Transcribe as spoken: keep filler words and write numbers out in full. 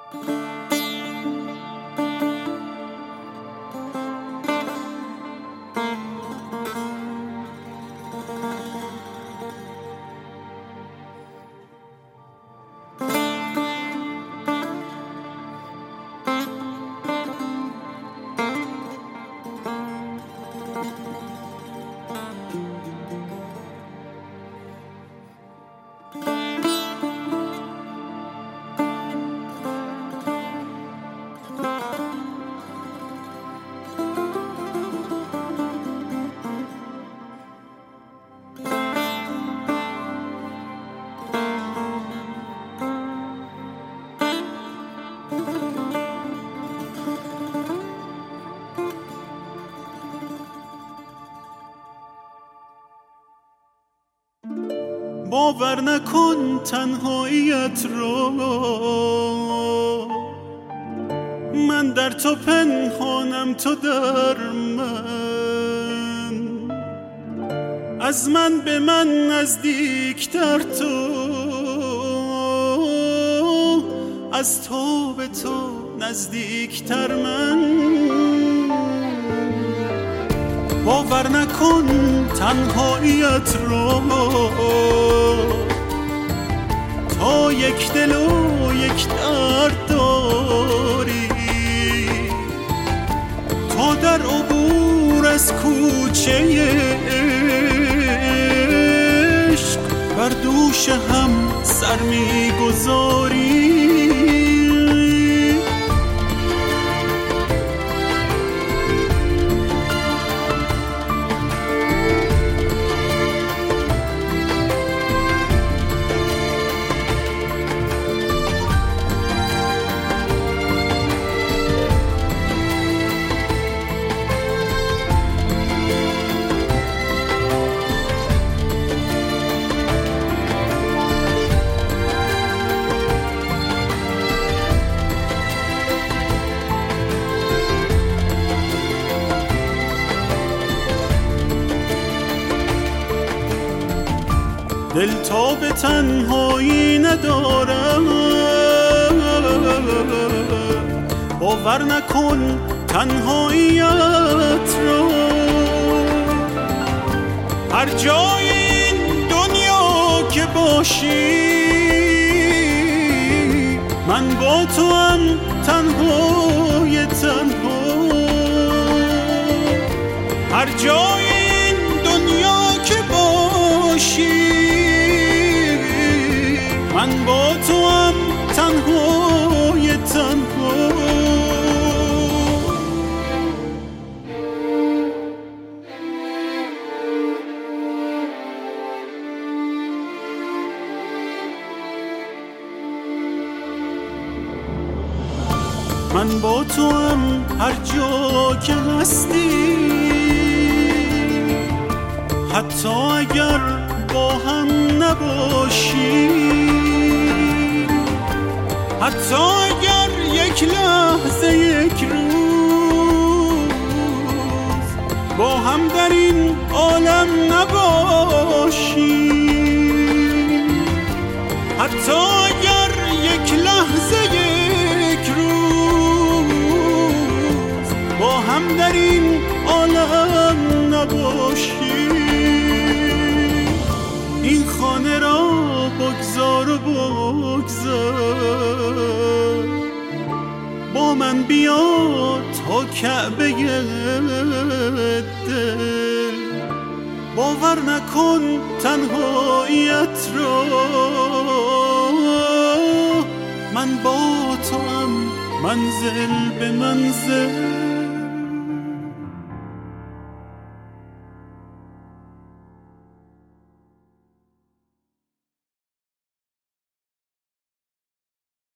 باور نکن تنهاییت رو، من در تو پنهانم تو در من، از من به من نزدیکتر تو، از تو به تو نزدیکتر من. باور نکن تنهاییت رو، تا یک دل و یک درد داری، تا در عبور از کوچه عشق بر دوش هم سر میگذاری. دل تا به تنهایی ندارم، باور نکن تنهاییت رو، هر جای این دنیا که باشی من با تو هم تنهای تنها، هر جای این دنیا که باشی من با تو هم تنهای تنها. من با تو هم هر جا که هستی، حتی اگر با هم نباشی، حتی اگر یک لحظه یک روز با هم در این عالم نباشی، حتی اگر یک لحظه یک روز با هم در این عالم نباشی، این خانه را بگذار و بگذار، با من بیا تا کعبه دل، باور نکن تنهاییت را، من با تو هم منزل به منزل.